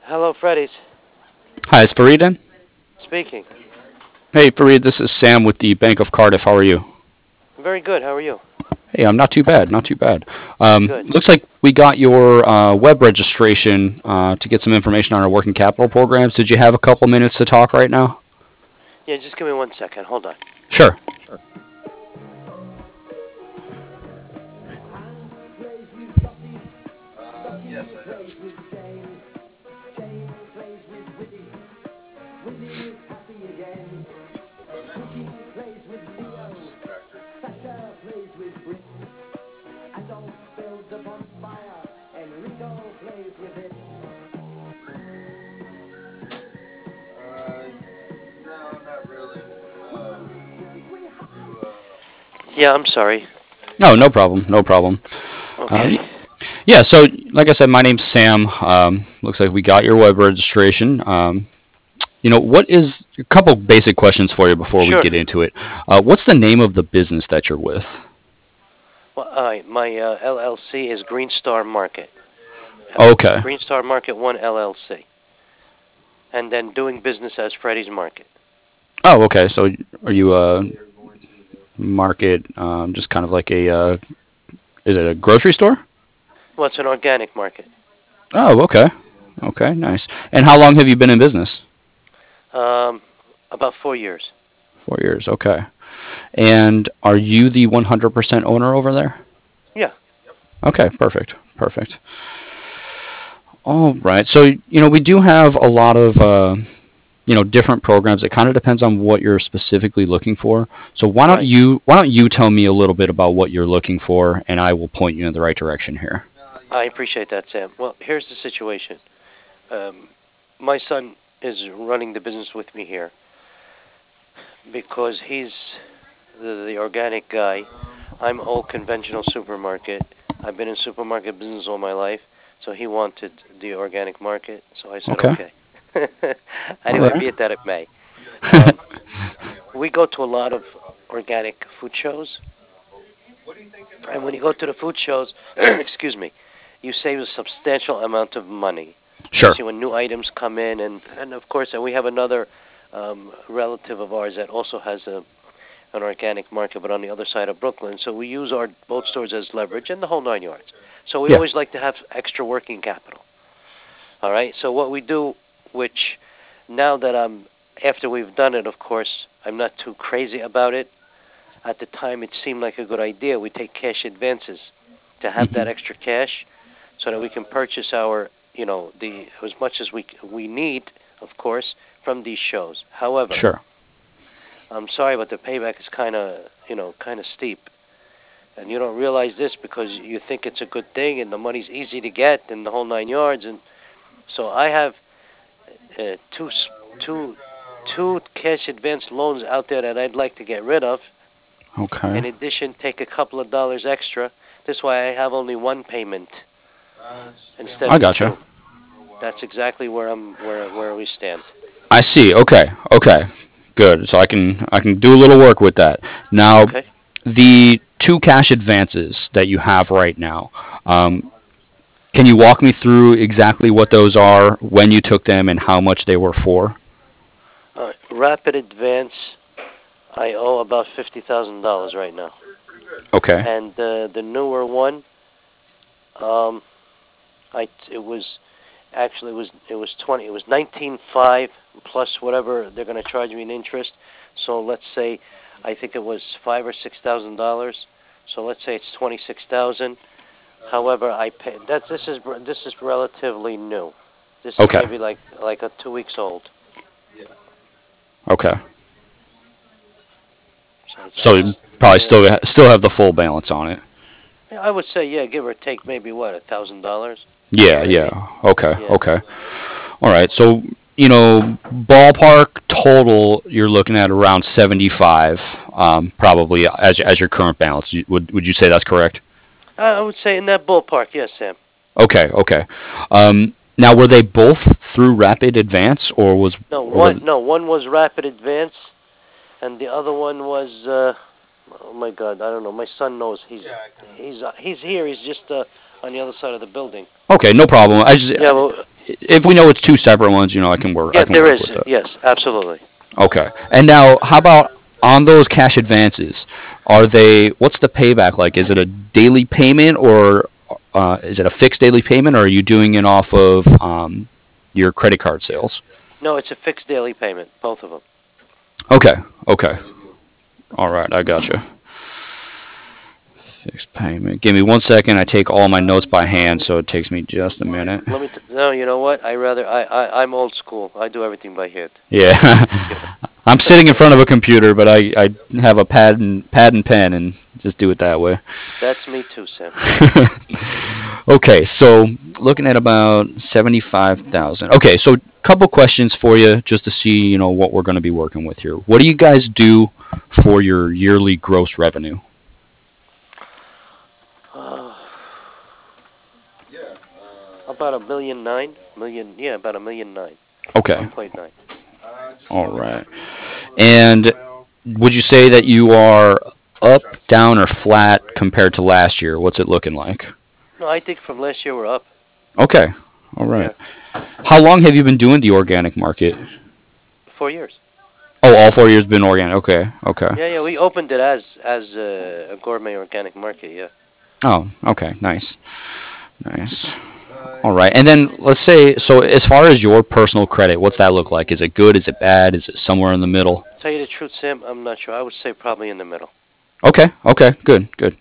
Hello, Freddy's. Hi, is Fareed in? Speaking. Hey, Fareed, this is Sam with the Bank of Cardiff. How are you? Very good. How are you? Hey, I'm not too bad, not too bad. Good. Looks like we got your web registration to get some information on our working capital programs. Did you have a couple minutes to talk right now? Yeah, just give me 1 second. Hold on. Sure. Yeah, I'm sorry. No, no problem, no problem. Okay. Yeah, so like I said, my name's Sam. Looks like we got your web registration. What is a couple basic questions for you before we Sure. get into it? What's the name of the business that you're with? Well, my LLC is Green Star Market. Okay. Green Star Market 1 LLC. And then doing business as Freddy's Market. Oh, okay. So are you a market, just kind of like is it a grocery store? Well, it's an organic market. Oh, okay. Okay, nice. And how long have you been in business? Um, about 4 years. 4 years. Okay. And are you the 100% owner over there? Yeah. Okay, perfect. Perfect. All right. So, we do have a lot of, different programs. It kind of depends on what you're specifically looking for. So Right. why don't you tell me a little bit about what you're looking for, and I will point you in the right direction here. I appreciate that, Sam. Well, here's the situation. Um, my son is running the business with me here because he's the organic guy. I'm old conventional supermarket. I've been in supermarket business all my life, so he wanted the organic market. So I said Okay. okay. All Anyway, right. be it that it may. Um, we go to a lot of organic food shows, and when you go to the food shows, excuse me, you save a substantial amount of money, Sure. especially when new items come in, and of course, and we have another relative of ours that also has an organic market, but on the other side of Brooklyn. So we use our both stores as leverage and the whole 9 yards. So we Yeah. always like to have extra working capital. All right. So what we do, which now that after we've done it, of course, I'm not too crazy about it. At the time, it seemed like a good idea. We take cash advances to have that Hmm. extra cash, so that we can purchase our, the as much as we need, of course, from these shows. However, Sure. I'm sorry, but the payback is kind of steep. And you don't realize this because you think it's a good thing and the money's easy to get and the whole 9 yards. And so I have two two two cash advance loans out there that I'd like to get rid of. Okay. In addition, take a couple of dollars extra. This way, I have only one payment instead I of gotcha. two. That's exactly where we stand. I see. Okay. Okay. Good. So I can do a little work with that. Now, Okay. the two cash advances that you have right now. Can you walk me through exactly what those are, when you took them, and how much they were for? Rapid advance. I owe about $50,000 right now, Okay. and the newer one, um, it was actually it was 20. It was 19.5 plus whatever they're going to charge me in interest. So let's say I think it was $5,000 or $6,000. So let's say it's 26,000. However, I pay that this is relatively new. This is Okay. maybe like a 2 weeks old. Okay. So So you probably still have the full balance on it. I would say yeah, give or take maybe what $1,000. Yeah. Maybe. Yeah. Okay. Yeah. Okay. All right. So ballpark total, you're looking at around 75, probably as your current balance. Would you say that's correct? I would say in that ballpark. Yes, Sam. Okay. Okay. Now, were they both through Rapid Advance, or was No, or were one was rapid advance, and the other one was oh my God, I don't know. My son knows. He's here. He's just on the other side of the building. okay? No problem. I just Yeah, well, if we know it's two separate ones, I can work. I Yeah, can there work is. with it. Yes, absolutely. Okay. And now, how about on those cash advances? Are they? What's the payback like? Is it a daily payment, or is it a fixed daily payment, or are you doing it off of your credit card sales? No, it's a fixed daily payment, both of them. Okay. Okay. All right. I gotcha. Fixed payment. Give me 1 second. I take all my notes by hand, so it takes me just a minute. No, you know what? I'm old school. I do everything by hand. Yeah. I'm sitting in front of a computer, but I have a pad and pen and just do it that way. That's me too, Sam. Okay, so looking at about 75,000. Okay, so couple questions for you just to see, what we're going to be working with here. What do you guys do for your yearly gross revenue? Uh, about 1,000,009 million. Yeah, about 1,000,009. Okay. 1.9. All right. And would you say that you are up, down, or flat compared to last year? What's it looking like? No, I think from last year we're up. Okay. All right. Yeah, How long have you been doing the organic market? 4 years. Oh, all 4 years been organic. Okay. Okay. Yeah, yeah. We opened it as a gourmet organic market. Yeah. Oh, okay. Nice. Nice. All right. And then let's say, so as far as your personal credit, what's that look like? Is it good? Is it bad? Is it somewhere in the middle? Tell you the truth, Sam, I'm not sure. I would say probably in the middle. Okay. Okay. Good. Good.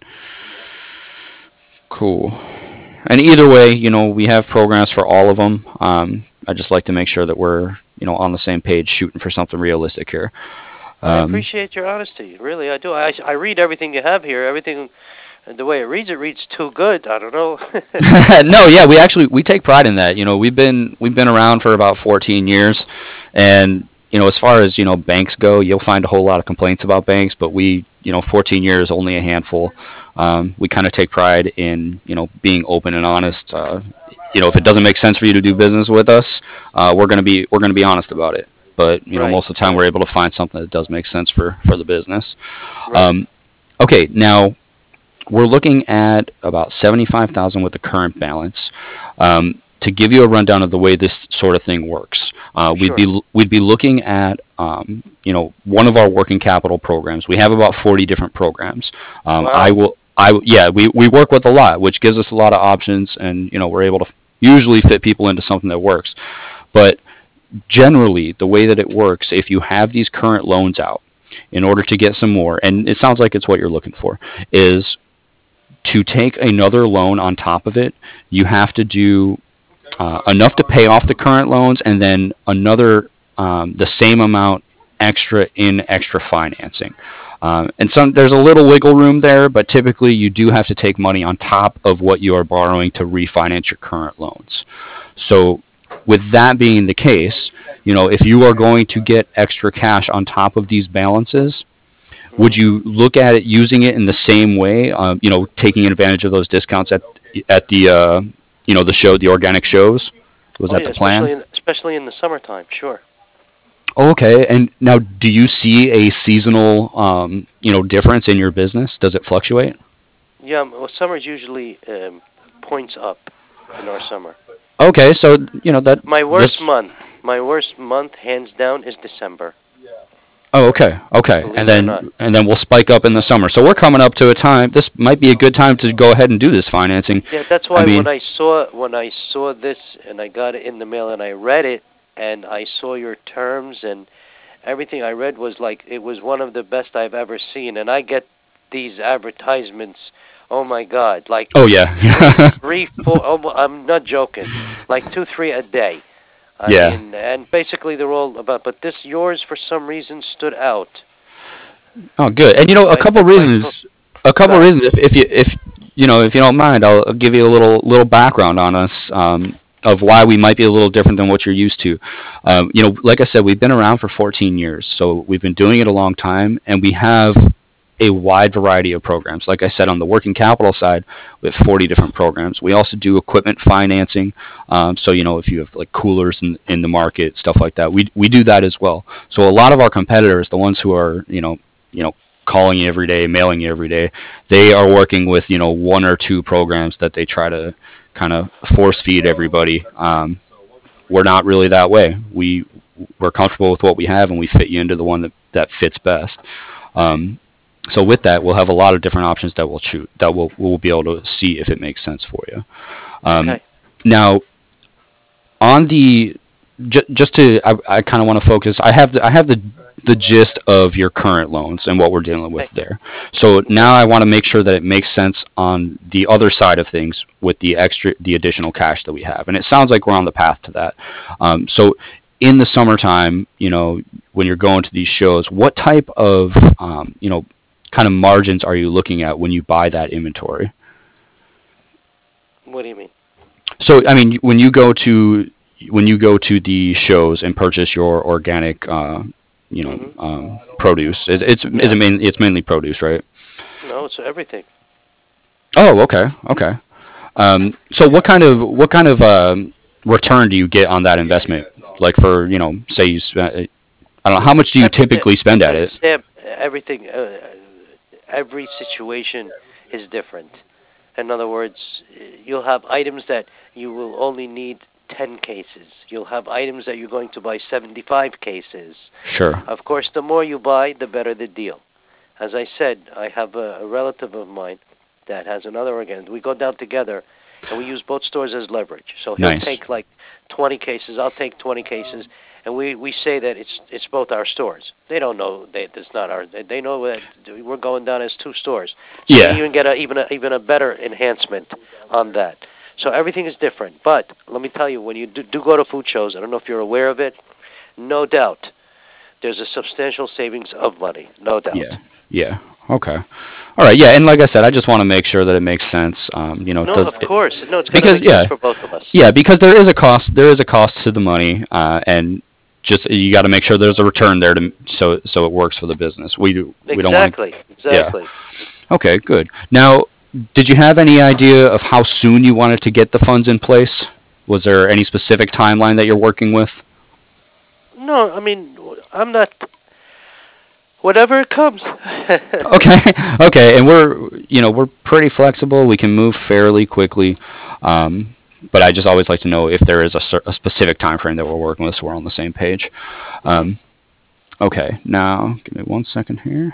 Cool. And either way, we have programs for all of them. I just like to make sure that we're, on the same page, shooting for something realistic here. I Um, appreciate your honesty. Really, I do. I read everything you have here. Everything, the way it reads too good. I don't know. no, yeah, we take pride in that. We've been around for about 14 years, and as far as banks go, you'll find a whole lot of complaints about banks, but 14 years, only a handful. We kind of take pride in being open and honest. If it doesn't make sense for you to do business with us, we're gonna be honest about it. But Right, most of the time, right, we're able to find something that does make sense for the business. right. Um, okay, now we're looking at about 75,000 with the current balance. To give you a rundown of the way this sort of thing works, Sure. we'd be looking at one of our working capital programs. We have about 40 different programs. Wow. Yeah, we work with a lot, which gives us a lot of options, and we're able to usually fit people into something that works. But generally, the way that it works, if you have these current loans out, in order to get some more, and it sounds like it's what you're looking for, is to take another loan on top of it. You have to do enough to pay off the current loans, and then another the same amount extra in extra financing. And there's a little wiggle room there, but typically you do have to take money on top of what you are borrowing to refinance your current loans. So, with that being the case, if you are going to get extra cash on top of these balances, would Hmm. you look at it using it in the same way? Taking advantage of those discounts at the organic shows. Was Oh that yeah, the plan? especially in the summertime. Sure. Oh, okay. And now, do you see a seasonal, difference in your business? Does it fluctuate? Yeah. Well, summer's usually points up in our summer. Okay, so that My worst this. month, my worst month, hands down, is December. Oh, okay, okay, and Believe it or not. then we'll spike up in the summer. So we're coming up to a time. This might be a good time to go ahead and do this financing. Yeah, that's I why mean, when I saw this and I got it in the mail and I read it and I saw your terms and everything I read was like it was one of the best I've ever seen. And I get these advertisements. Oh my God, like oh yeah, three, four. Oh, I'm not joking. Like two, three a day. I yeah. mean, and basically they're all about. But this yours for some reason stood out. Oh, good. And Took a my couple took my. To- reasons. A couple Go reasons. If you don't mind, I'll give you a little background on us. Of why we might be a little different than what you're used to. Like I said, we've been around for 14 years, so we've been doing it a long time, and we have a wide variety of programs. Like I said, on the working capital side, we have 40 different programs. We also do equipment financing. So if you have like coolers in the market, stuff like that, we do that as well. So a lot of our competitors, the ones who are calling you every day, mailing you every day, they are working with one or two programs that they try to kind of force feed everybody. we're not really that way. We're comfortable with what we have, and we fit you into the one that fits best. So with that, we'll have a lot of different options that we'll be able to see if it makes sense for you. Okay. Now, on the just to I kind of want to focus. I have the gist of your current loans and what we're dealing with Okay. there. So Okay. now I want to make sure that it makes sense on the other side of things with the additional cash that we have, and it sounds like we're on the path to that. So in the summertime, when you're going to these shows, what type of kind of margins are you looking at when you buy that inventory? What do you mean? So I mean, when you go to the shows and purchase your organic, Hmm. produce, Yeah. it's mainly produce, right? No, it's everything. Oh, okay, okay. So what kind of return do you get on that investment? Like for say you spend, I don't know, how much do you Everything. typically spend at it? Sam, everything. Every situation is different. In other words, you'll have items that you will only need 10 cases. You'll have items that you're going to buy 75 cases. Sure. Of course, the more you buy, the better the deal. As I said, I have a relative of mine that has another organ. We go down together, and we use both stores as leverage. So he'll Nice. take like 20 cases. I'll take 20 cases, and we say that it's both our stores. They don't know that it's not our. They know that we're going down as two stores. So we Yeah. even get even a better enhancement on that. So everything is different. But let me tell you, when you do go to food shows, I don't know if you're aware of it. No doubt, there's a substantial savings of money. No doubt. Yeah. Yeah. Okay. All right. Yeah. And like I said, I just want to make sure that it makes sense. No, of course. No, it's going to because make sense yeah, for both of us. yeah, because there is a cost. There is a cost to the money, and just you got to make sure there's a return there so it works for the business. We don't want to. Exactly. Yeah. Exactly. Okay. Good. Now, did you have any idea of how soon you wanted to get the funds in place? Was there any specific timeline that you're working with? No, I mean, I'm not. Whatever it comes. Okay, okay, and we're pretty flexible. We can move fairly quickly, but I just always like to know if there is a specific time frame that we're working with, so we're on the same page. Hmm. Um, okay, now give me 1 second here.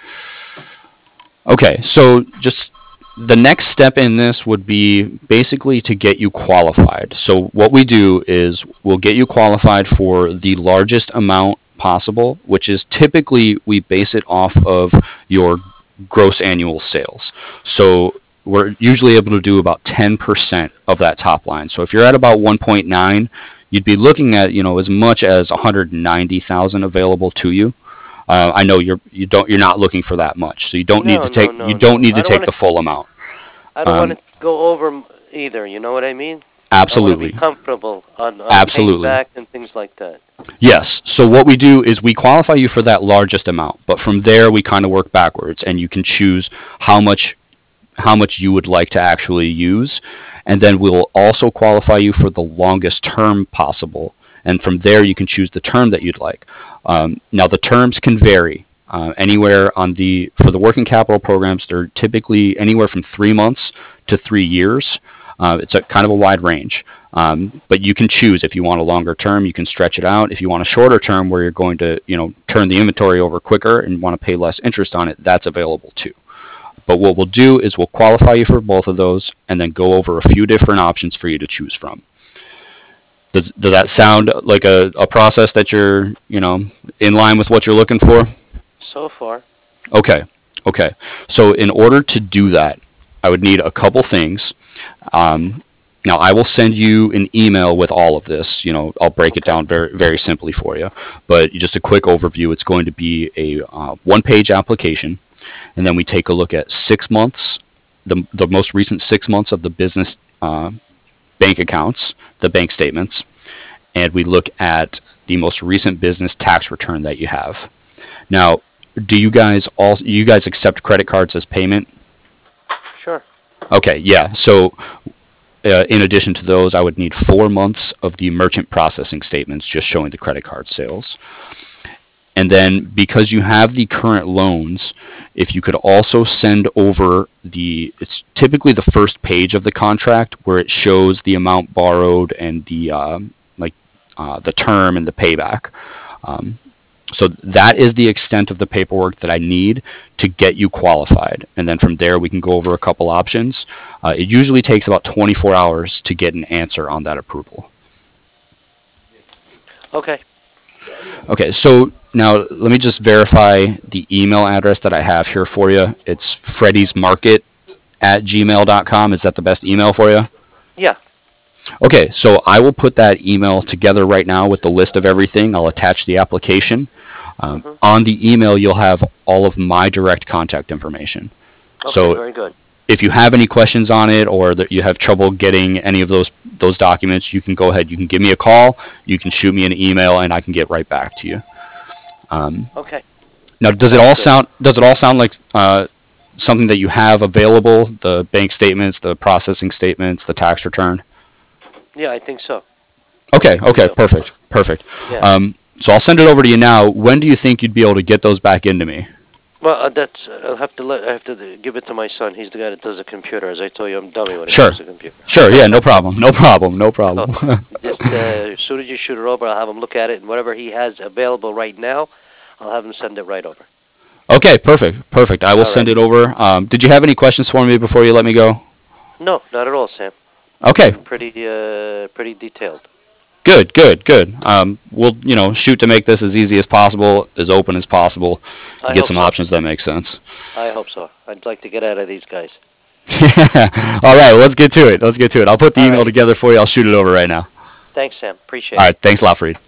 Okay, so just the next step in this would be basically to get you qualified. So what we do is we'll get you qualified for the largest amount possible, which is typically we base it off of your gross annual sales. So we're usually able to do about 10% of that top line. So if you're at about 1.9, you'd be looking at, as much as 190,000 available to you. I know you're not looking for that much, so No, no, you no, don't no. need to take the full amount. I don't want Um, to go over either. You know what I mean? I want to be absolutely, comfortable on paying absolutely. back and things like that. Yes. So what we do is we qualify you for that largest amount, but from there we kind of work backwards, and you can choose how much how much you would like to actually use, and then we'll also qualify you for the longest term possible. And from there, you can choose the term that you'd like. Now, the terms can vary. Anywhere on the for the working capital programs, they're typically anywhere from 3 months to 3 years. It's a kind of a wide range, but you can choose if you want a longer term. You can stretch it out. If you want a shorter term, where you're going to turn the inventory over quicker and want to pay less interest on it, that's available too. But what we'll do is we'll qualify you for both of those and then go over a few different options for you to choose from. Does that Okay. sound like a process that you're, in line with what you're looking for? So far. Okay. Okay. So in order to do that, I would need a couple things. Um, Now, I will send you an email with all of this. I'll break it Okay. down very, very simply for you. But just a quick overview, it's going to be a one-page application, and then we take a look at 6 months, the most recent 6 months of the business bank accounts, the bank statements, and we look at the most recent business tax return that you have. Now, do you guys accept credit cards as payment? Sure. Okay, yeah. So in addition to those, I would need 4 months of the merchant processing statements just showing the credit card sales. And then because you have the current loans, if you could also send over it's typically the first page of the contract where it shows the amount borrowed and the like the term and the payback. So that is the extent of the paperwork that I need to get you qualified. And then from there, we can go over a couple options. It usually takes about 24 hours to get an answer on that approval. Okay. Okay, so now let me just verify the email address that I have here for you. It's freddy'smarket@gmail.com. Is that the best email for you? Yeah. Okay, so I will put that email together right now with the list of everything. I'll attach the application. On the email, you'll have all of my direct contact information. Okay, So very good. if you have any questions on it or that you have trouble getting any of those documents, you can go ahead. You can give me a call. You can shoot me an email, and I can get right back to you. Okay. Now, does it all sound like something that you have available? The bank statements, the processing statements, the tax return. Yeah, I think so. Okay, perfect. Yeah. So I'll send it over to you now. When do you think you'd be able to get those back into me? Well, I have to give it to my son. He's the guy that does the computer. As I told you, I'm dummy when it Sure. comes to computer. Sure, yeah, no problem. Just as soon as you shoot it over, I'll have him look at it, and whatever he has available right now, I'll have him send it right over. Okay, perfect. I will send it over. Did you have any questions for me before you let me go? No, not at all, Sam. Okay. Pretty detailed. Good. We'll shoot to make this as easy as possible, as open as possible, to get some options that make sense. I hope so. I'd like to get out of these guys. All right, let's get to it. I'll put the email together for you. I'll shoot it over right now. Thanks, Sam. Appreciate it. All right, thanks a lot, Fareed.